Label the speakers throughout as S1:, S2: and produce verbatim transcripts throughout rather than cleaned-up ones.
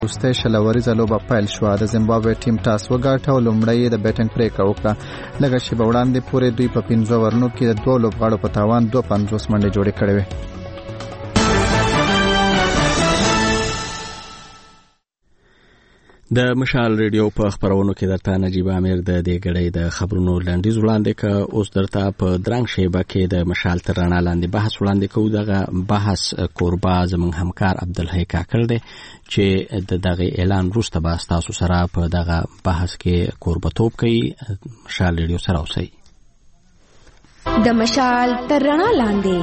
S1: وروستۍ شلوریزه لوبه پیل شوه. د زیمبابوې ټیم ټاس وګاټه او لومړی یې د بیټنګ پرېکړه وکړه. لږه شېبه وړاندې پورې دوی په پنځو اورونو کې د دوه لوبغاړو په تاوان دوه پنځوس منډې جوړې کړې وې.
S2: د مشال ریډیو په خبرونو کې درته نجیب امیر د دې غړې د خبرونو لاندې وړاندې ک اوس درته په درنګ شیبه کې د مشال تر رڼا لاندې بحث وړاندې کوو. دغه بحث کوربا زموږ همکار عبدالحی کاکړ دی چې د دغه اعلان وروسته به تاسو سره په دغه بحث کې کوربتوب کوي. مشال ریډیو سره اوسئ.
S3: د مشال تر رڼا لاندې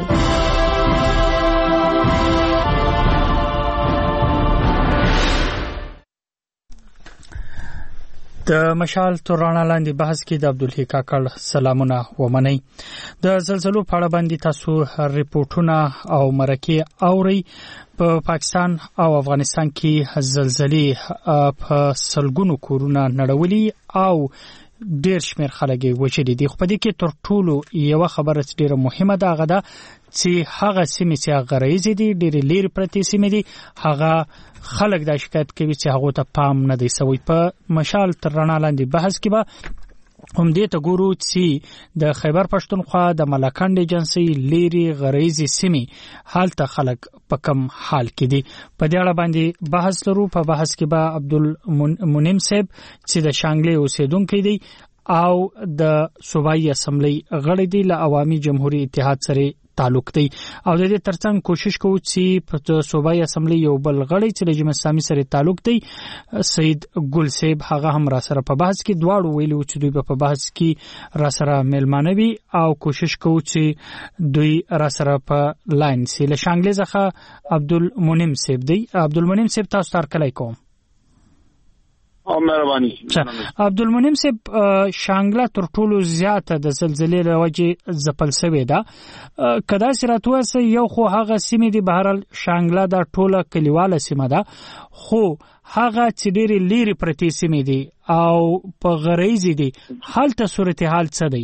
S4: د مشال تر رڼا لاندې بحث کې د عبدالحی کاکړ سلامونه ومنئ. د زلزلو په اړه باندې تاسو ریپورتونه او مرکې اورئ. په پا پاکستان او افغانستان کې زلزلې په سلګونو کورونه نړولي او ډیر شمیر خلک وچلي دي. خو په دې کې تر ټولو یو خبره چې ډیره مهمه ده هغه ده چې هغه سیمې چې غرایزې دي ډېر لري پرتې سیمې دي هغه خلک دا شکایت کوي چې هغه ته پام نه دی سوی. په مشال تر رڼا لاندې بحث کې به هم دې ته ګورو چې د خیبر پښتونخوا د ملکنډ ایجنسي لري غرایزې سیمې حالت خلک په کم حال کې دي. په دې اړه باندې بحث لرو. په بحث کې به عبدالمنعم صاحب چې د شانګلې اوسیدونکو دی او د صوبایي اسمبلی غړی دی له عوامي جمهوریت اتحاد سره تعلق دی او د دې ترڅنګ کوشش کوو چې په صوبایي اسمبلی یو بل غړی چې د جمهوریت اسلامي سره تعلق دی سید ګل صاحب هغه هم را سره په بحث کې دواړو ویلو چې دوی په بحث کې را سره ملمانوي او کوشش کوو چې دوی را سره په لاین سي. له شانګلې څخه عبدالمنعم صاحب دی. عبدالمنعم صاحب تاسو ته کله کوم
S5: او مهرباني.
S4: عبدالمنعم صاحب شانګله تر ټولو زیاته د زلزلې له وجې ځپل شوې ده. کدا سراتو سه یو خو هغه سیمې دی بهرال شانګله د ټوله کلیواله سیمه ده خو هغه چې ډېر لري پرتی سیمې دي او په غریزي دي حالت صورتحال څه دی؟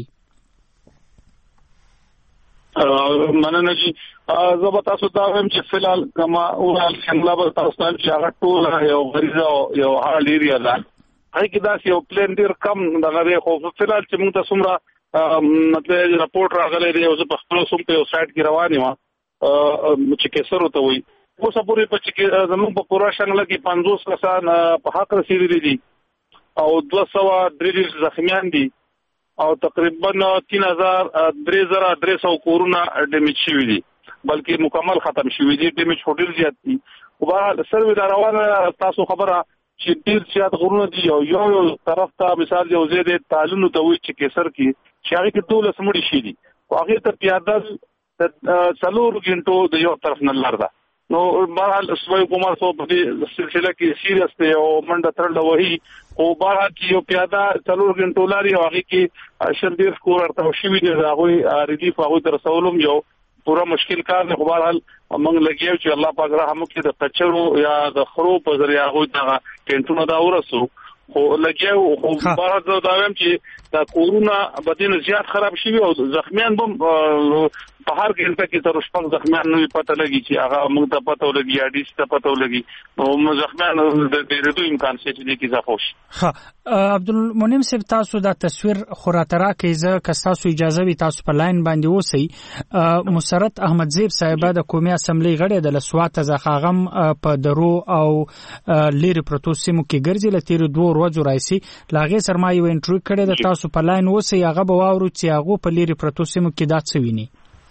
S5: مننه جی. زه به تاسو ته وایم چې فلحال کما اورال شانګله به تاسو ته چې هغه ټول یو غریزه یو حال ایریا ده هغه کې دا یو پلان ډیر کم دغه خو فلحال چې موږ ته څومره مطلب راپورټ راغلی دی او زه په خپل سوم په سایت کې روان یم چې کیسر وته وي اوس پورې په چې زموږ په پورا شانګله کې پنځوس کسان په حق رسیدلي دي او دوه سوه درې زخمیان دي او تقریبا تین هزار درې زره درې سوه کورونه ډیمیج شوي دي بلکې مکمل ختم شوي دي. ډیمیج هوټل زیات دي خو به سروې دا روانه تاسو خبره چې ډیر زیات غرونه دي او یو یو طرف ته مثال یو ځای د تعلونو ته وي چې کیسر کې چې هغه کې ټول سمړي شي دي او هغه ته پیاده څلور غنټو د یو طرف نه لار ده. نو بهرحال سوي حکومت په دې سلسله کې سیریس ته او منډه ترل وهي او بهر کې یو پیاده څلور غنټو لري او هغه کې شندیر کور ارته شوی دی هغه ریلیف هغه تر رسولم یو پورا مشکل کار نه. بهرحال موږ لګیو چې الله پاک رحم وکړي د کچرو یا د خرو په ذریعہ هغه د ټینټونو دا ورسو خو لګیو خو بهر دا وایم چې دا کورونا بدین زیات خراب شي او زخمیان هم په هر ګنټه کې تر شپږ زخمیان نو پته لګي چې هغه موږ ته پته ولګي یا ډیس ته پته ولګي نو زخمیان د ډېرو امکان شته چې کې ځخوش.
S4: ها عبدالمنعم صاحب تاسو دا تصویر خوراترا کې ز که تاسو اجازه وي تاسو په لاین باندې اوسئ. مسرت احمدزیب صاحب د قومي اسمبلی غړی د لسوات زخاغم په درو او لری پروتوسیمو کې ګرځي لتیر دوه ورځې راځي لاغه سرمایي و انټرویو کړی د تاسو په لاین اوسئ هغه به واورو چې هغه په لری پروتوسیمو کې دا څه ویني.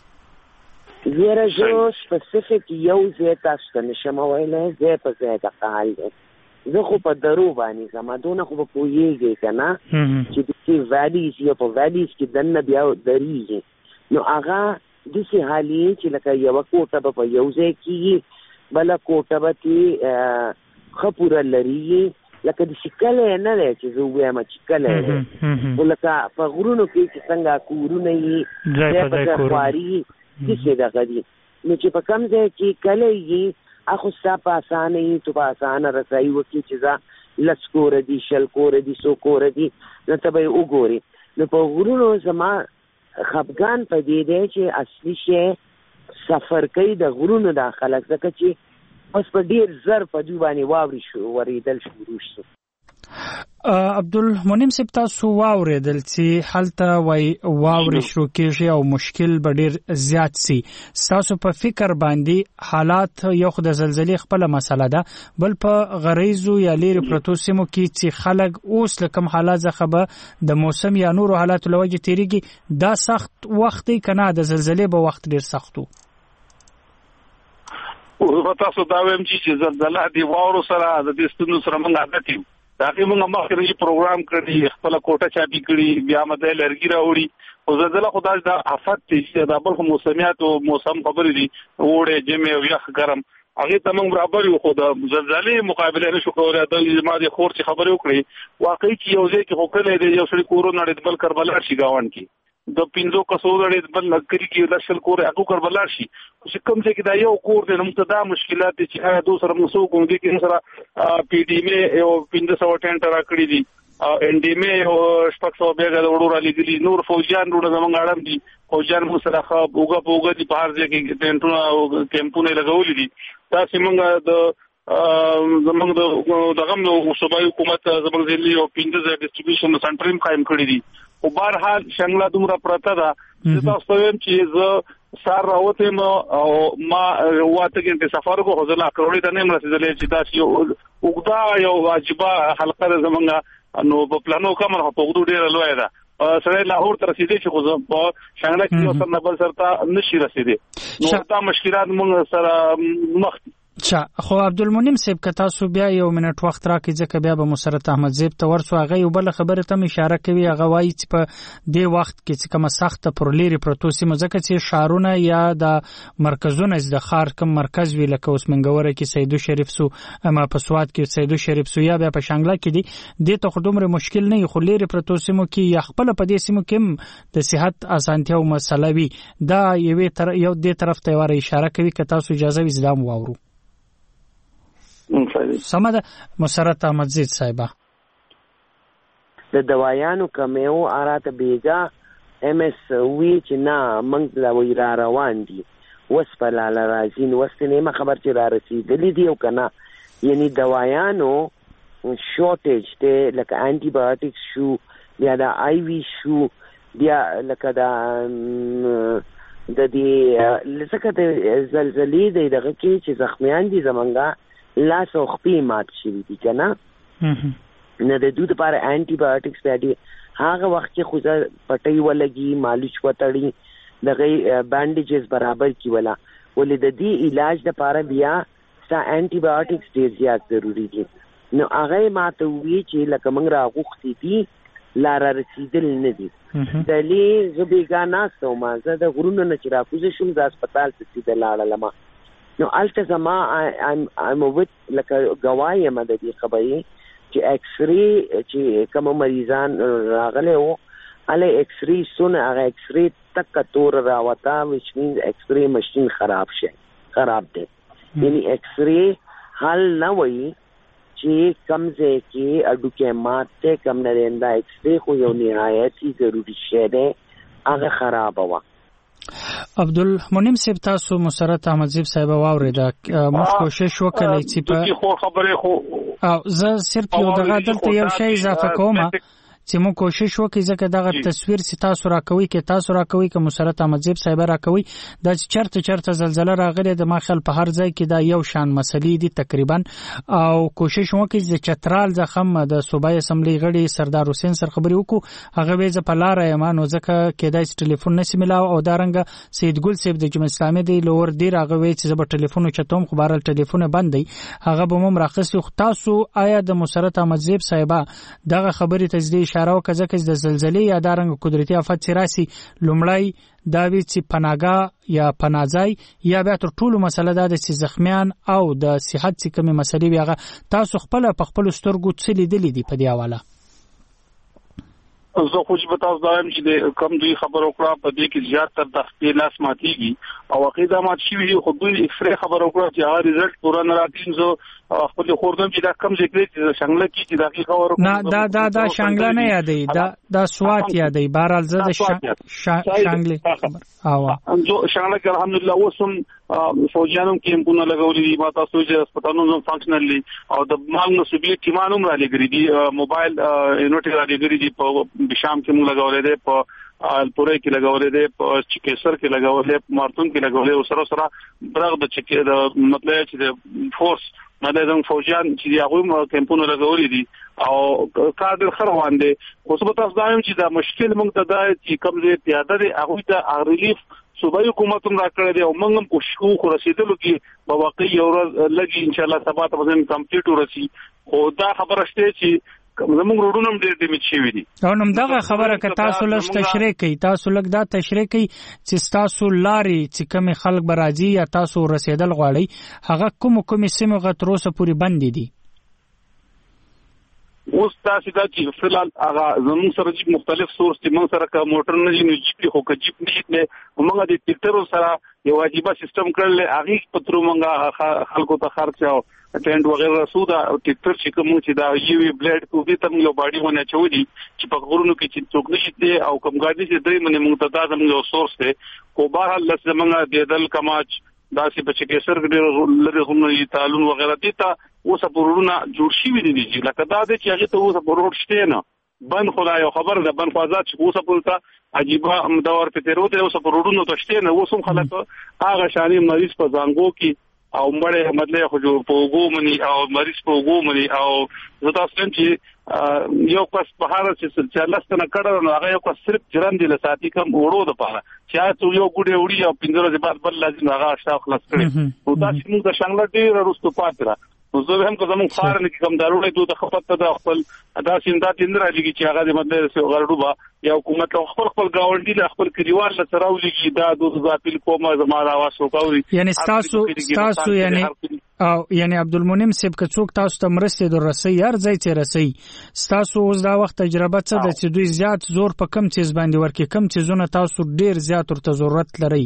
S6: زیره جو سپیسیفیک یو ځای تاسو ته نشم ویلی ځای په ځای د حال دی. زه خو په درو باندې ځم دونه خو به پوهېږئ که نه چې داسې ویلیز یا په ویلیز کې دننه بیا درېږي نو هغه داسې حال یې چې لکه یوه کوټه به په یو ځای کېږي بله کوټه به ترې ښه پوره لرېږي لکه داسې کلی نه دی چې زه ووایم چې کلی دی خو لکه په غرونو کې چې څنګه کورونه یې ځای په ځای خواري داسې دغه دي نو چې په کم ځای کې کلی یې اخو ستا په اسانه یې تو په اسانه رسایي وکړي چې زه لس کوره دي شل کوره دي څو کوره دي نو ته به یې وګورې نو په غرونو زما خفګان په دې دی چې اصلي شی سفر کوي د غرونو دا خلک ځکه چې اوس په ډیر زر په دوی باندې واوري شو ورېدل شروع شو.
S4: عبدالمنعم صاحب تاسو واوریدل چې هلته وای واوري شروع کیږي او مشکل به ډیر زیات سي. تاسو په فکر باندې حالات یو خو د زلزلې خپل مسله ده، بل په غریزو یا لري پروتو سیمو کې چې خلک اوس لکم حالات ځخه د موسم یا نور حالات لوجه تیریږي، دا سخت وخت کنه د زلزلې به وخت ډیر سختو.
S5: او تاسو دا ویم چې زلزلہ دی واورو سره د دې ستونو سره موږ عادت یو. دا کې موږ مخکې پروګرام کړی، خپل کوټه چاپی کړی، بیا مده لرګي راوړي. او زلزلہ خدای دا آفت چې دا بل موسمیات او موسم خبرې دي، وړه جمع او یخ ګرم هغه ته موږ برابر یو. خو د زلزلې مقابله نشو کولای. د ما د خور چې خبرې وکړي واقعي چې یو ځای کې خو کله دی یو شری کورونه د بل کربلا شي گاوند کې د پینځو کسو د بل لګري کې لشل کور هغه کربلا شي. چې کوم ځای کې دا یو کور دی نو ته دا مشکلات دي چې هغه دوسر مسو کوم دي کې سره پی ډی مې یو پینځه سو ټینټ راکړي دي، ان ډی مې او شپږ سو بیګه د وړو را لګلي، نور فوجان وړو زمونږ اړم دي، فوجان مو سره خو اوګه اوګه دي په هر ځای کې ټینټونه او کیمپونه لګولې دي. دا سیمنګ د زمونږ د دغه نو صوبایي حکومت زمونږ ځلې او پینځه ځای ډیسټریبیوشن سنټر هم قائم کړی دي. او بهر حال شنګلا دومره پرته ده چې تاسو ویم چې زه سار راوته ما او ما واته کې سفر کو حوصله کړولې ته نه مرسته چې دا یو وګدا یو واجبہ حلقه زمونږ نو په پلانو کومه په وګړو ډیر لوی ده. سره لاهور ته رسیدي چې خو په شنګلا کې یو سر نه بل سره نشي رسیدي. نو دا مشکلات موږ سره مخ
S4: چا خو عبدالمنعم صاحب که تاسو بیا یو منټ وخت راکړئ ځکه بیا به مسرت احمد زیب ته ورسو. هغه یو بل خبره ته اشاره کوي، هغه وایي چې په دې وخت کې چې کومه سخته پر لري پروتو سیمه ځکه چې شهرونه یا د مرکزونه د ښار کوم مرکز وی لکه اوس منګوره کې سیدو شریف سو، اما په سواد کې سیدو شریف سو، یا بیا په شانګلا کې دي، دې ته خو دومره مشکل نه خو لري پروتو سیمو کې یا خپل په دې سیمو کې د صحت اسانتیا او مسله وي. دا یوې تر یو دې طرف ته ور اشاره کوي که تاسو اجازه وي زدام واورو. سمده مسرت احمد زید صاحبہ
S6: د دوايانو کمیو آراته بیجا ام اس وی چې نه منګ لا وی را روان دي وس په لاله راځین وس نه خبر چې را رسیدلې دی او کنه، یعنی دوايانو شورټیج ته لکه انټي بایوټیک شو، بیا دا آی وی شو، بیا لکه دا د دې لکه د زلزلې د دغه کې چې زخمیان دي زمونږه لاس او خپې مات شوي دي که نه نه د دوی دپاره انټي بایوټکس بیا دي هغه وخت کې خو زه پټۍ ولګي، مالش وتړي، دغه بانډیجز برابر کي ولا ولې د دې علاج دپاره بیا ستا انټي بایوټکس ډېر زیات ضروري دي. نو هغه ماته وویل چې لکه موږ راغوښتي دي لا را رسېدل نه دي. دلې زه بېګا ناسته وم، زه د غرونو نه چې راکوزه شوم زه هسپتال ته سیده لاړلم. نو الته زما ایم وت لکه ګواه یم د دې خبرې چې ایکس ری چې کوم مریضان راغلی وو هله ایکس ری سونه هغه ایکس ری تک تور راوتا which means ایکس ری ماشین خراب شي خراب دی. یعنی ایکس ری حل نه وي چې کم ځای کې اډوکې ماته کم نه رنده ایکس ری خو یو نهایتي ضروري شی دی هغه خراب وه.
S4: عبدالمنعم صاحب تاسو مسرت احمد زیب صاحب واوریدا موږ کوشش وکړی چې په
S5: خو خبره خو
S4: زه صرف یو دغه دلته یو شی اضافه کوم چې موږ کوشش وکړو ځکه دغه تصویر چې تاسو راکوي کې تاسو راکوي که مسرت احمد زیب صاحب راکوي دا چې چرته چرته زلزلہ راغلی د ماخل په هر ځای کې دا یو شان مسلې دي تقریبا. او کوشش وکړو چې چترال زخم د صوبایي اسمبلی غړي سردار حسین سر خبري وکړو، هغه به ز په لار ایمانو ځکه کې دای ټلیفون نسی ملاو او دارنګ سید ګل صاحب د جمهوریت اسلامي دی لور دی هغه وی چې زب ټلیفون چتوم خو بهر ټلیفون بند دی هغه به مم راخصي. تاسو آیا د مسرت احمد زیب صاحب دغه خبري تجدید اشاره وکړه چې د زلزلې یا دارنګ قدرتي آفت سراسي لومړی دا وی چې پناګه یا پناځای یا بیا تر ټولو مسله دا د زخمیان او د صحت چې کومه مسلې ویغه تاسو خپل په خپل سترګو څه لیدلې دي په دی حواله؟
S5: زه خو چې تاسو دا هم چې د کم دوی خبر وکړه په دې کې زیات تر د خپل لاس ماتيږي او عقیده مات شي خو دوی ایکس ری خبر وکړه چې هغه ریزلټ پورا نه راځي. زه خپل خوردم چې دا کم ذکر چې شنګله کې چې داخلي خبرو
S4: نه دا دا دا شنګله نه یادې دا دا سوات یادې بهرحال زه د شنګله خبر او
S5: جو شنګله کې الحمدلله اوسم فوجانو کې په لګولې دي ما تاسو چې هسپتالونو فنکشنلی او د مال مسؤلیت ټیمانو را لګري دي موبایل یونټ را لګري دي په بشام کې موږ لګولې دي په الپورې کې لګولې دي په چکیسر کې لګولې په مارتون کې لګولې او سره سره برغ د چکی د مطلب چې د فورس مده زموږ فوجان چې هغه کمپونو لګولې دي او کار ډېر خروان دي خو څه تاسو دا چې دا مشکل موږ ته دا چې کوم ځای پیاده دي هغه ته ریلیف صوبایي حکومت هم راکړی دی او موږ هم کوشش کوو رسیدلو کې په واقعي یو ورځ لګي ان شاء الله سبا ته به کمپلیټ ورسي خو دا خبره شته چې زموږ روډونه هم ډېر ډیمیج شوي دي
S4: او نو دغه خبره که تاسو لږ تشریح کوي تاسو لږ دا تشریح کوي چې تاسو لارې چې کوم خلک به راځي یا تاسو رسیدل غواړئ هغه کوم کوم سیمه غ تر اوسه پورې بندې دي
S5: اوس تاسو دا چې فلال هغه زموږ سره جیب مختلف سورس چې موږ سره کا موټر نه دي نو جیب خو کا جیب نه موږ د ټیکټر سره یو واجبہ سیستم کړل هغه پترو موږ خلکو ته خرچ او ټینډ وغیرہ سودا ټیکټر چې کوم چې دا یو بلیډ کو دي تم یو باډي ونه چودي چې په غرونو کې چې څوک نشي او کوم غاډي چې دوی منه موږ ته دا زموږ سورس دی کو بهر لسه موږ د دل کماچ دا چې په چکیسر کې لري غوڼې تعلق وغیرہ دي ته اوس په ورونه جوړ شي وي دي لکه دا د چې هغه ته اوس په روډ شته نه بند خدای خبر ده بند فازات چې اوس په تا عجيبه مدور په تیرو ته اوس په روډونو ته شته نه اوس هم خلک هغه شاني مریض په زنګو کې او مړې مطلب خو جو په وګومني او مریض په وګومني او زه تاسو چې یو کس په هغه چې لستنه کړه نو هغه یو کس صرف جرم دي لساتي کم وړو د پاره چې تاسو یو ګډه وړي او پنځه ورځې بعد بل لازم هغه اشتاق خلاص کړي او دا چې موږ د شنګل ډیر رستو پاتره نو زه هم کوم خارن کې کوم دارونه دوی ته خپل ته خپل ادا سیندا تندرا لګي چې هغه د مدد سره غړډو با یا حکومت خپل خپل گاونډي له خپل کلیوال سره راولېږي دا د ځاپل کومه زماره आवाज وکوري
S4: یعنی تاسو تاسو یعنی او یعنی عبدالمنعم صاحب که څوک تاسو ته مرسته در رسي هر ځای ته رسي تاسو اوس دا وخت تجربه څه ده چې دوی زیات زور په کم چیز باندې ورکې کم چیزونه تاسو ډیر زیات ورته ضرورت لري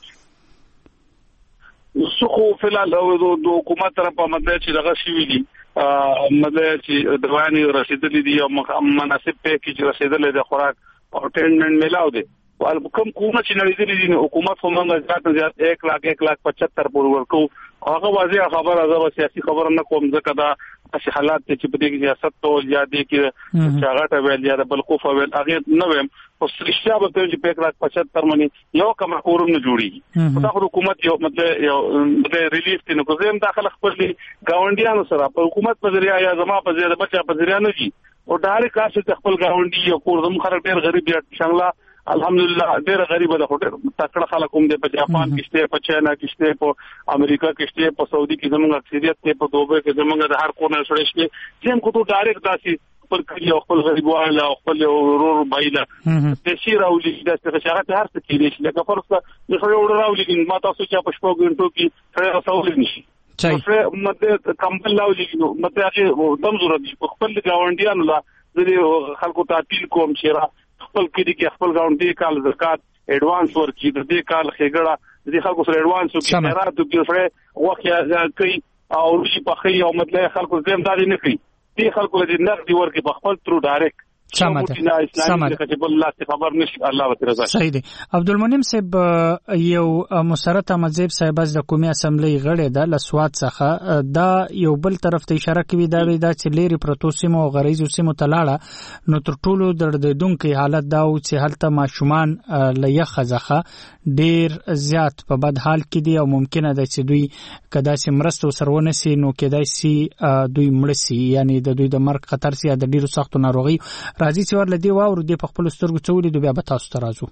S5: سخو فلال او د حکومت طرف په مدد چې دغه شي دي مدد چې دواني رسیدلې دي او مناسب پیکیج رسیدلې د خوراک او ټینډمنټ ملاو دي او کوم کومه چې نړیدلې دي حکومت هم موږ زیات زیات یک لاک یک لاک پچهتر پور ورکو هغه واضح خبره ده سیاسي خبره نه کوم ځکه دا چې حالات چې په دې کې سیاست ټول یا دي کې چاغټه ویل یا بل خوف ویل هغه نو ویم او سرشتیا به چې په یک لاک پچهتر منی یو کوم کورم نه جوړي دا حکومت یو مطلب یو د ریلیف تنه کو زم داخله خپل گاونډیانو سره په حکومت په ذریعہ یا زما په ذریعہ بچا په ذریعہ نه دي او ډایرکټ کاسه خپل گاونډي یو کور زم خره ډیر غریب یا څنګه الحمدلله ډیر غریب ده هټل تکړه خلک هم د جاپان کې شته په چاینا کې شته په امریکا کې شته په سعودي کې زموږ اکثریت ته په دوبه کې زموږ د هر کورنر سره شته چې هم کو ته ډایرکټ داسي خپل کلی او خپل غریب والا او خپل ورور بایله د شي راولي د څه هر څه کې دي لکه فرض د خو وړ راولي ما تاسو چې په شپږ غنټو کې سره راولي نشي چې مته کمبل راولي نو مته هغه دم ضرورت دي خپل ګاونډیانو لا د خلکو ته اپیل کوم چې خپل کړي کې خپل ګاونډي کال زکات اډوانس ورکړي د دې کال خېګړه د خلکو سره اډوانس وکړي خیرات وکړي سره وخت کوي او شي په خي او مطلب خلکو زم داري نه کوي دې خلکو د نقد ورکړي په خپل ترو ډایرکټ
S4: سمته
S5: سمته الله خبر نشي الله وتعالى
S4: صحیح دی عبدالمنعم صاحب یو مسرت مذهب صاحب از د قومي اسمبلی غړی د لسوات څخه دا یو بل طرف ته اشاره کوي دا وی دا چې لری پروتو سیمو غریزو سیمو تلاړه نو تر ټولو دردونکو حالت دا او چې هلته ماشومان لایخ ځخه ډیر زیات په بد حال کې دي او ممکنه ده چې دوی کدا سي مرستو سرونه سي نو کېدای سي دوی مړ سي یعنی د دوی د مرګ خطر سي د ډیرو سختو ناروغي راځي چې ورل دی واور دی په خپل سترګو چولې دوی بیا تاسو ته راځو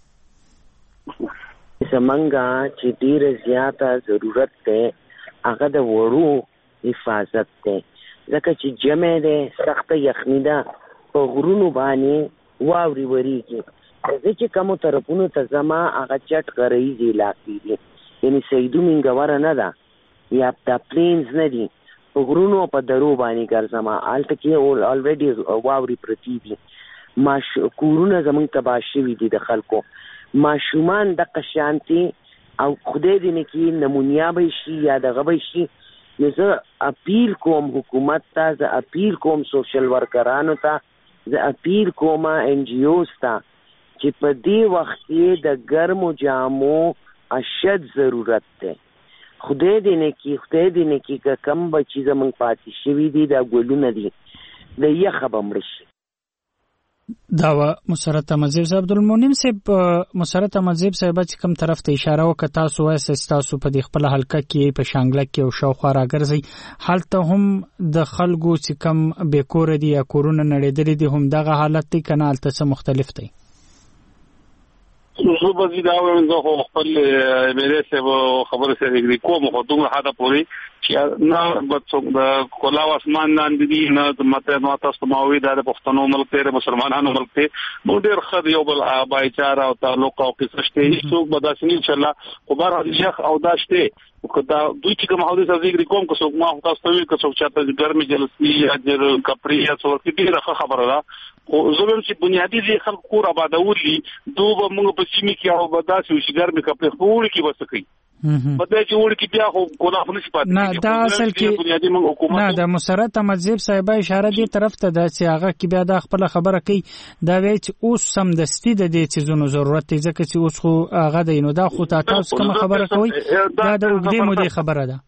S6: زمونږه چې ډیر زیاته ضرورت ده هغه د وړو حفاظت ده ځکه چې جمع ده سخت یخنی ده په غرونو باندې واوري وریږي زه چې کوم طرفونو ته زما هغه چټ غریزي علاقې دي یعنی سیدو منګوره نه ده یا د پلینز نه دي په غرونو په درو باندې ګرځما آلته کې الریډي واوري پرتی دي ماش کورونه زمونږ تباه شوي دي د خلکو ماشومان د قشانتي او خدای دې نه کې نمونیا به شي یا دغه به شي نو زه اپیل کوم حکومت ته، زه اپیل کوم سوشل ورکرانو ته، زه اپیل کوم ان جی اوز ته چې په دې وخت کې د ګرمو جامو اشد ضرورت دی. خدای دې نه کی خدای دې نه کی که کم بچي زمونږ پاتې شوي دي دا ګلونه دي د یخه به مړه شي.
S4: دا و مسرت مذهب صاحب عبدالمنعم صاحب مسرت مذهب صاحب چې کوم طرف ته اشاره وکړه تاسو وایي تاسو په دې خپل حلقه کې په شانګله کې او شاوخوا راګرځي هلته هم د خلکو چې کوم بیکور دي یا کورونه نړېدلي دي هم دغه حالت دی کنه هلته څه مختلف دی؟
S5: زه به زه دا وایم زه خو خپل مېرې صاحب خبره سره اګري کوم خو دومره حدا پورې چې نه به څوک د کلاو اسمان لاندې دي نه ماته نو تاسو ماوي د پښتنو ملک ته مسلمانانو ملک ته نو ډېر ښه یو بل بایچاره او تعلق او قصه شته څوک به داسې ان شاء الله خو بهر شیخ او داشته کدا دوی چې کوم حواله سره اګري کوم که څوک ما تاسو ته وی که څوک چاته ګرمي جلسي یا د کپری یا څو کې ډېر خبره ده او زموږ چې بنیادی دي خلک کور آبادولي دوه موږ په سیمه کې او بداسي او شګر می کپړې خور کې وسکي بده چې وړ کې بیا خو کولا خو نشي پاتې
S4: نه دا اصل کې نه د مسرت مذهب صاحب اشاره دي طرف ته د سیاغه کې بیا د خپل خبره کوي دا وی چې اوس سم دستی د دې چیزونو ضرورت دی ځکه چې اوس خو هغه دی نو دا خو تاسو کوم خبره کوي دا د وګړي مو دي خبره ده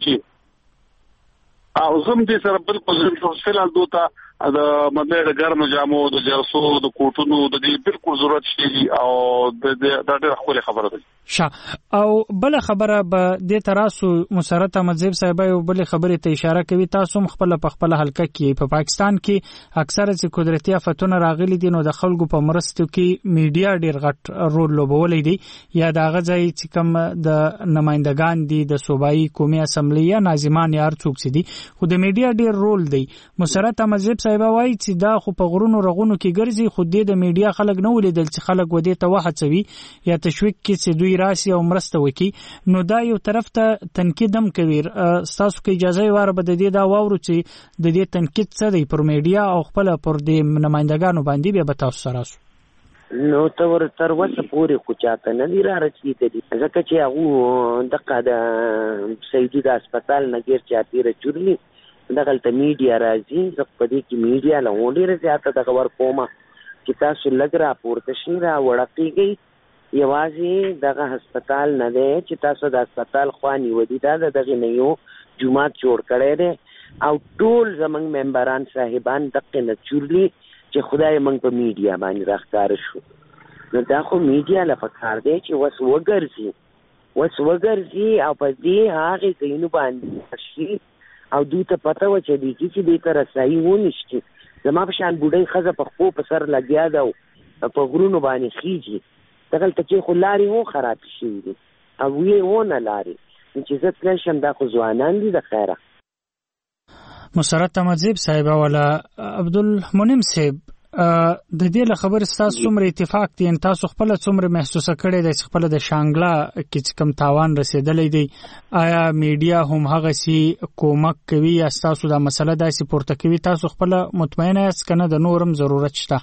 S5: چې او زم دې سره بالکل فلال دوته د مدې د ګرم جامو د جرسو د کوټونو د دې بالکل ضرورت شي او د د ډېر خپل خبره ده
S4: شا او بل خبره به د تراسو مسرت مذهب صاحب او بل خبره ته اشاره کوي تاسو خپل په خپل حلقه کې په پاکستان کې اکثره چې قدرتي آفتونه راغلي دي نو د خلکو په مرستو کې میډیا ډېر غټ رول لوبولې دي یا د غځای چې کوم د نمائندگان دي د صوبایي قومي اسمبلی یا ناظمان یا ارڅوک سي دي خو د میډیا ډېر رول دی. مسرت مذهب صاحب وایي چې دا خو په غرونو رغونو کې ګرځي خو د میډیا خلک نه ولیدل چې خلک ودی ته وهڅوي یا تشویق کې چې دوی راسي او مرسته وکړي نو دا یو طرف ته تنقید هم کوي. تاسو کې اجازه واره به د دې دا واورو چې د دې تنقید څه دی پر میډیا او خپل پر د نمائندګانو باندې بیا به تاسو سره
S6: نو تر تر وسه پورې خو چاته نه دی را رسیدلی ځکه چې هغه دغه د سیدي د هسپتال نه غیر چاپیره چورلی دغلته میډیا راځي زه په دې کې میډیا له ډېره زیاته دغه ورکومه چې تاسو لږ راپورته شئ راوړه یوازې دغه هسپتال نه دی چې تاسو د هسپتال خوا نیولي دا د دغې نه یو جومات جوړ کړی دی او ټول زموږ ممبران صاحبان دقې نه چورلي چې خدای موږ په میډیا باندې راښکاره شو نو دا خو میډیا له پکار دی چې وس وګرځي وس وګرځي او په دې هغې ځایونو باندې شي او دوی ته پته و چې دی چې دې ته رسایي ونشي زما په شان بوډۍ ښځه په خپو په سر لګیا ده او په غرونو باندې خیږي دغلته چې خو لارې و خراب شوي دي او یې ونه لارې چې زه تللی شم دا خو ځوانان دي د خیره.
S4: مسرت مذهب صاحب ولا عبدالمنعم صاحب د دې له خبرې ستاسو څومره اتفاق دي تاسو خپل څومره محسوسه کړی دی چې خپل د شانګله کې کوم تاوان رسیدلی دی آیا میډیا هم هغه سي کومک کوي یا تاسو دا مسله داسې پورته کوي تاسو خپل مطمئنه یاست کنه د نورم ضرورت شته؟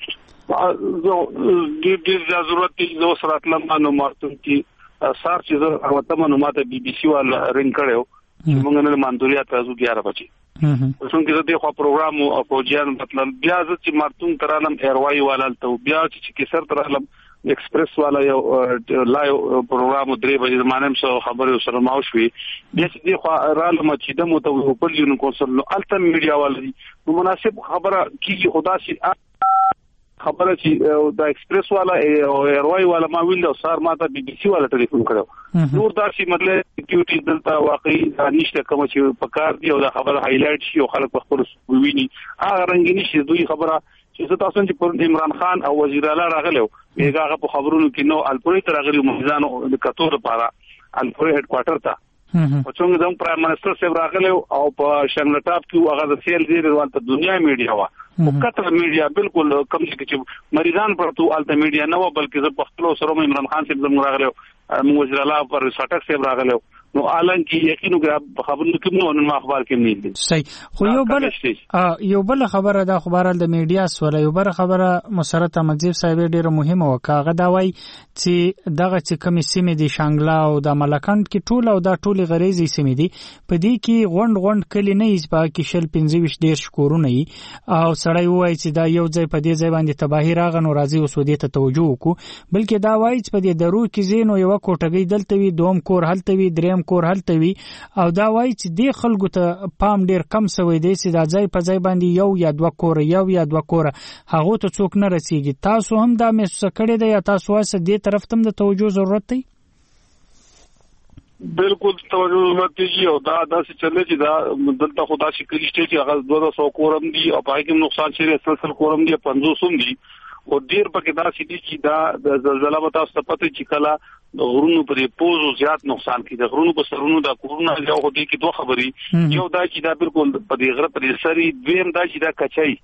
S5: زه ډېر ضرورت دی زه سره تلم نو مارتون کې سار چې زه وته نو ماته بي بي سي وال رنګ کړو چې موږ نه مانډوریا تاسو ګیاره بچي څنګه چې دغه پروګرام او فوجیان مطلب بیا چې مارتون ترالم ایروای والال ته بیا چې کیسر ترالم ایکسپریس والا یو لایو پروګرام درې بجې زمانم سره خبرې سره ماو شوې بیا چې دغه رالم چې دمو ته په یو کونسل نو الته میډیا والي نو مناسب خبره کیږي خدا سي خبره چې دا ایکسپریس والا او ایروای والا ما ویل او سار ماته بي بي سي والا ټلیفون کړو نور دا چې مطلب سکیورټي دلته واقعي نشته کوم چې په کار دی او دا خبره هایلایټ شي او خلک په خپل ویني هغه رنګینی شي دوی خبره چې تاسو چې پر عمران خان او وزیر اعلی راغلو هغه په خبرونو کې نو الپوري تر راغلي مخزانو د کتور لپاره الپوري هډ کوارټر ته او څنګه زموږ پرایم منسٹر صاحب راغلو او په شنګ ټاپ کې هغه د سیل دی ورته دنیا میډیا وا او کتر میډیا بالکل کم چې مریضان پرتو الته میډیا نه و بلکې زه په خپل سره عمران خان صاحب زموږ راغلو وزیر اعلی پر سټک صاحب راغلو نو الان کې یقینو کې خبرونه کوم نو ما اخبار کې نه دي
S4: صحیح. خو یو بل یو بل خبره د خبره د میډیا سره یو بل خبره مسرت احمدزی صاحب ډیره مهمه وکاغه دا وای چې دغه چې کوم سیمې دي شانګلا او د ملکند کې ټول او دا ټول غریزي سیمې دي په دې کې غونډ غونډ کلی نه ایس په کې شل پنځه ویشت ډیر شکورونه او سړی وای چې دا یو ځای په دې ځای باندې تباہی راغن او راځي اوس ودې ته توجه وکړو بلکې دا وای چې په دې درو کې زینو یو کوټګي دلته وی دوم کور هلته وی دریم کور هلته وی او دا وای چې د خلکو ته پام ډیر کم سوی دی چې دا ځای په ځای باندې یو یا دوه کور یو یا دوه کور هغه ته څوک نه رسیږي. تاسو هم دا محسوس کړی دی یا تاسو واسه دې طرف ته د توجه ضرورت دی؟
S5: بالکل توجه ضرورت دی او دا داسې چلې چې دا دلته خدا شي کلیشته چې هغه دوه سو کورم دی او پای کې نقصان شي سلسله کورم دی پنځوس هم دي او ډیر پکې دا سړي چې دا د زلزلہ په تاسو ته پته چې کله د غرونو پرې پوزو زیات نقصان کوي د غرونو په سرونو د کورونه یو هدي کې دوه خبري یو دا چې دا بالکل په دې غره پرې سری دویم دا چې دا کچای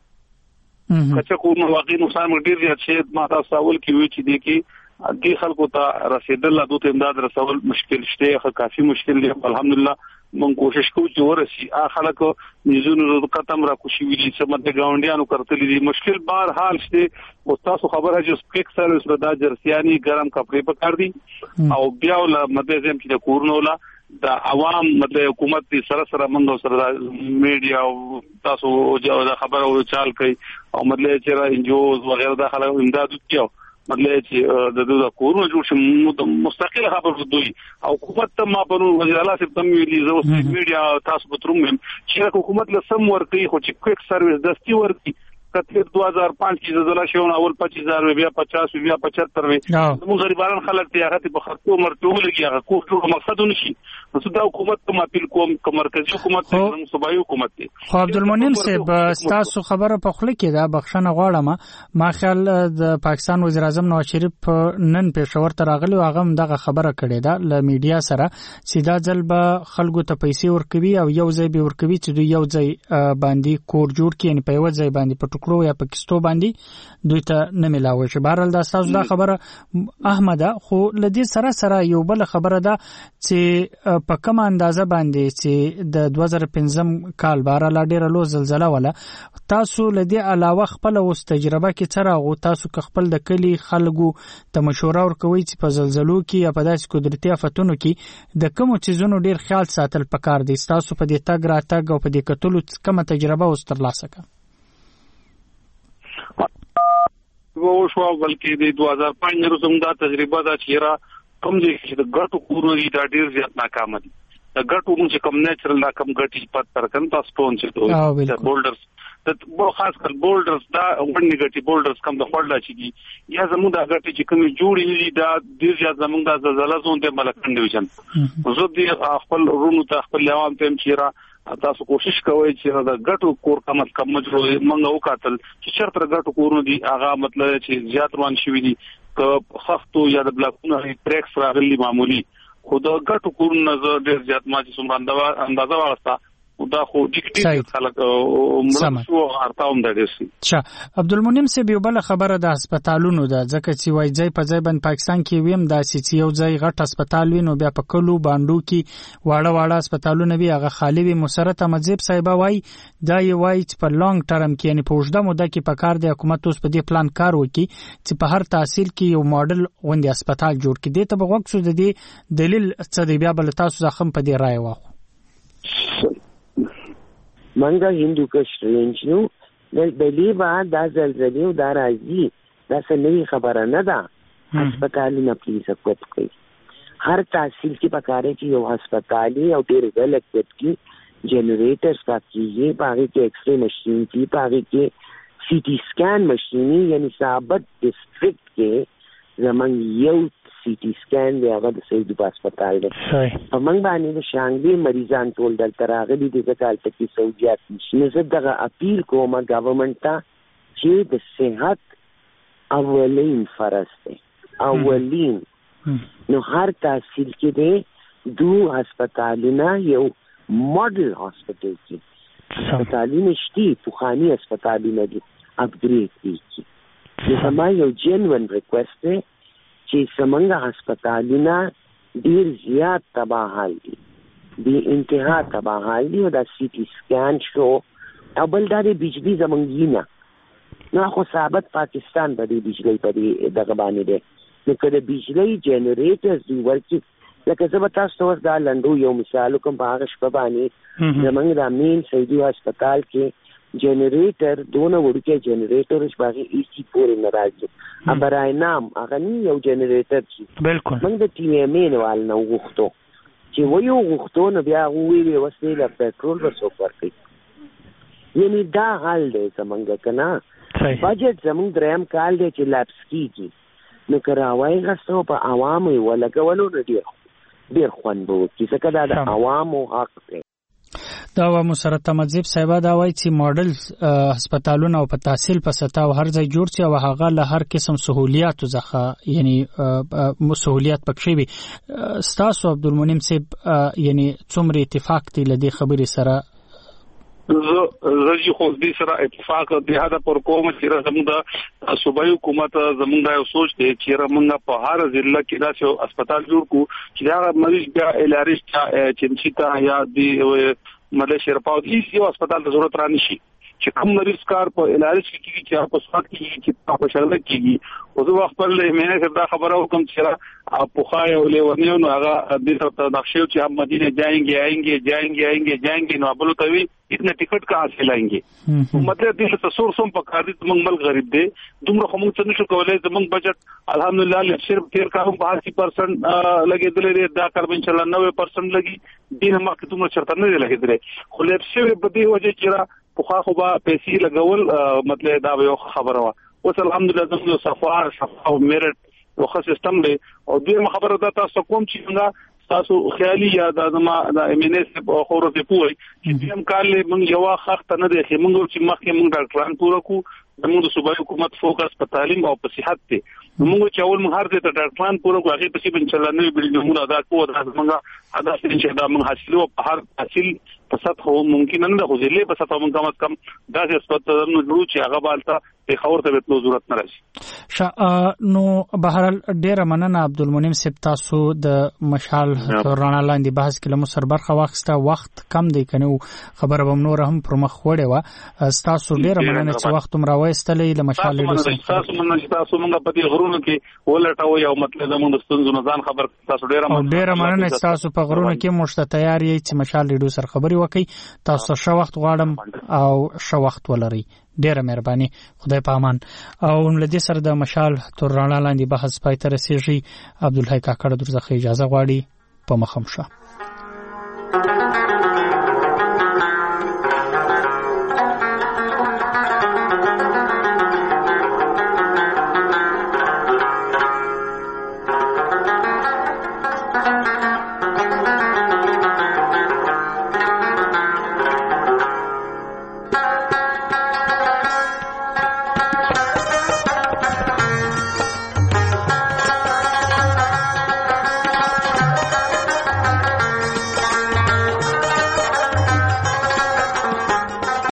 S5: کچا کورونه واقعي نقصان ډیر زیات شي ما تاسو اول کې وی چې دي کې اګي خلکو ته رسیدل لا دوه امداد رسول مشکل شته کافي مشکل دی الحمدلله مون کوشش کوو چې ورسي ا خلکو نيزونو ختم را کوشي ویلي چې مده گاونډیانو کړتلې دي مشکل بار حال شته او تاسو خبره چې سپیک سرویس ردا جرسیانی ګرم کپڑے پکار دي او بیا ول مده زم چې د کورنو لا د عوام مده حکومت دي سره سره منغو سره میډیا او تاسو د خبرو چال کوي او مطلب چې را انجوز وغیرہ د خلکو امداد وکړي مطلب چې د دوه کورونو جوړ شي مستقله خبر دوی او حکومت ته ما په وزیر اعلی صاحب تم ویلي زو میډیا تاسو په تروم چې حکومت له سم ورکي خو چې کویک سرویس دستي ورکي کتر دو هزار پانچ کې زلزلہ شو اول پچیس هزار بیا پچاس بیا پچهتر وي موږ غریبانو خلک ته هغه په خرڅو مرتو لګي هغه کوټو مقصد نشي نو د حکومت ته اپیل کوم کوم مرکزی حکومت ته صوبایي حکومت ته
S4: خو عبدالمنعم صاحب تاسو خبره په خله کې دا بخښنه غواړم ما خیال د پاکستان وزیر اعظم نواز شریف نن پېښور ته راغلی او هغه دغه خبره کړې ده ل میډیا سره چې دا ځل به خلکو ته پیسې ورکوي او یو ځای به ورکوي چې دوی یو ځای باندې کور جوړ کړي په یو ځای باندې په ټکړو یا پاکستان باندې دوی ته نه ملاوي شي. بهرحال دا تاسو دا خبره احمد خو لدی سره سره یو بل خبره ده چې په کوم اندازه باندې چې د دوه زره پنځم کال بهرحال ډیره لو زلزلہ ولا تاسو لدی علاوه خپل اوس تجربه کې څراغ تاسو خپل د کلی خلکو ته مشوره ورکوي چې په زلزلو کې یا په داسې قدرتي آفتونو کې د کوم چیزونو ډیر خیال ساتل پکار دي تاسو په دې تګ راتګ او په دې کتلو کومه تجربه اوس ترلاسه کړه؟
S5: و شو بلکې د دوه هزار پنځه وروسته دا تجربه دا چې را کوم چې د ګټو کورونو دا ډیر زیات ناکام دي د ګټو چې کوم نیچرل دا کوم ګټي پات تر کم تاسو پون چې د بولډرز د بو خاص کر بولډرز دا ورنی ګټي بولډرز کوم د خړل چې دي یا زموږ دا ګټي چې کوم جوړې دي دا ډیر زیات زموږ د زلزلہ زون ته ملکند ډیویژن زه دې خپل رونو ته خپل عوام ته چې را تاسو کوشش کوئ چې دا ګټو کور کم از کم مجرو منغه وکاتل چې شرط ګټو کورونه دي هغه مطلب چې زیات روان شوی دي که خفتو یا د بلاکونو ټریکس راغلي معمولی خو دا ګټو کورونه ډېر زیات ما چې څومره اندازه واغسته دا خو ډیکټیټ خلک عمر شو ارتاوم د دې
S4: شه. عبدالمنعم صاحب یو بل خبره د هسپتالونو ده ځکه چې وای ځای په ځای باندې پاکستان کې ویم دا چې یو ځای غټ هسپتال وینو بیا په کلو باندو کې واړه واړه هسپتالونه به هغه خالی وي. مسرت احمدزی صاحب وای دا یو وای چې په لانګ ټرم کې یعنی په وژده موده کې په کار دی حکومت اوس په دې پلان کار وکړي چې په هر تحصیل کې یو ماډل غونډه هسپتال جوړ کړي. دې ته به وګورئ د دې دلیل څه دی بیا بل تاسو ځخم په دې رائے واخلو.
S6: منګه هندوکش رینج نو د بلی با د زلزلې او د راځي دا څه خبره نه ده. هسپتالونه پلیز کوت کوي هر تحصیل کې پکاره چې یو هسپتالي او ډېر غلط کوت کې جنریټرز پکې پاره کې ایکس ری ماشين کې پاره کې سی ټي سکین ماشين یعنی ثابت ډیسټریکټ کې زمون یو سی ټي سکین دی هغه د سید په هسپتال دی په منګ باندې د شانګي مریضان ټول دلته راغلي دي چې تاسو کې سہولیات نشي. زه دغه اپیل کوم ګورنمنت ته چې د صحت اولین فرض دی اولین نو هر تحصیل کې دی دو هسپتالونه یو ماډل هسپتال کې هسپتالونه شتي پوخانی هسپتالونه دي اپګریډ دي. نو زما یو جنوین ریکوست دی چې څنګه هسپتالونه ډیر زیات تباه حال دي، بی انتها تباه حال دي. او دا سی ټي سکان شو او بل دا د بجلی زمونږ نه نو خو ثابت پاکستان په دې بجلی په دې دغه باندې دی. نو که د بجلی جنریټرز دوی ورکړي، لکه زه به تاسو ته اوس دا لنډو یو مثال وکړم. په هغه شپه باندې زمونږ دا مین سعودي هسپتال کې جنریټر دونه وړوکی جنریټر چې په هغې ای سی پورې نه راځي، برای نام هغه نه یو جنریټر چې
S4: بالکل
S6: موږ د ټي ایم ای وال نه وغوښتو چې ویو غوښتو نو بیا هغه وویلې اوس دی له پټرول به څوک ورکوي. یعنې دا حال دی زمونږ که نه. بجټ زمونږ دریم کال دی چې لاپس کېږي، نو که راوایغستو په عوامو یې ولګولو نو ډېر ډېر خوند به وکړي، ځکه دا د عوامو حق دی.
S4: دا و مسرت تمذیب صاحب دا وایي چې ماډل هسپتالونه او په تحصیل په سطح او هر ځای جوړ شي او هغه له هر قسم سهولیاتو څخه یعنی سهولیات پکې وي. ستاسو عبدالمنعم صاحب یعنی څومره اتفاق دی له دې خبرې سره؟
S5: زه چې خو دې سره اتفاق د هدا پر کوم چې زموږ د صوبایي حکومت زموږ دا یو سوچ دی چې موږ په هر ضلع کې دا یو هسپتال جوړ کو چې دا مریض بیا علاج ته چنچتا یا د مله شرپاو هیڅ یو هسپتال ته ضرورت را نشي چې کوم مریض کار په علاج کې کیږي چې په سات کې چې په شغله کیږي. او زه خپل مینه دا خبره وکم چې پوخای او لیونیو نو هغه د ته نقشې چې هم مدینه جاएंगे आएंगे جاएंगे आएंगे جاएंगे نو بل ته وی اتنا ټیکټ کا حاصل آئیں گے. مطلب دې ته سور سوم په کار دي موږ مل غریب دي دومره خو موږ څه نشو کولای. زموږ بجټ الحمدلله صرف تیر کارو په اسی پرسنټ لګیدلې دا کار ان شاء الله نوے پرسنټ لګي دین ما کې دومره چرته نه لګیدلې خو لږ څه په دې وجه چې خو خو با پیسې لګول مطلب دا یو خبره وا. اوس الحمدلله زموږ صفا صفا او میرټ یو ښه سیستم دی. او دې خبره دا تاسو کوم چې څنګه تاسو خیالي یا د ما د امینس په خورو ته پوي چې دیم کال موږ یو وخت نه دی چې موږ چې مخکې موږ ډاکټران پوره کو زموږ صوبایي حکومت فوکس په تعلیم او په صحت دی. موږ چې اول موږ هر ځای ته ډاکټران پوره کو هغه په ان شاء الله نوې بلډینګونه ادا کوو. دا موږ ادا چې دا موږ حاصلو په هر حاصل په سطح ممکن نه ده خو ځلې په سطح موږ کم از کم دا چې سپت نو جوړ چې هغه بالته په خبر ته به ضرورت نه راشي.
S4: نو بهرحال ډیره مننه عبدالمنعم صاحب، تاسو د مشال رڼا لاندې بحث کې له سر برخه واخسته. وخت کم دی کنه خبره به نور هم پر مخ وړې و. تاسو ډیره مننه چې وخت مو راوېستلې له مشال ریډیو.
S5: تاسو مننه تاسو موږ په دې غرونو کې ولټاو یو مطلب زموږ ستونزو نه ځان خبر. تاسو ډیره مننه
S4: ډیره مننه چې تاسو په غرونو کې مشته تیار یې چې مشال ریډیو سره خبري وکړي. تاسو ښه وخت غواړم او ښه وخت ولرئ. ډیره مهرباني، خدای په امان. او لدې سره د مشال تر رڼا لاندې بحث پای ته رسیږي. عبدالحی کاکړ درڅخه اجازه غواړي، په مخم شه.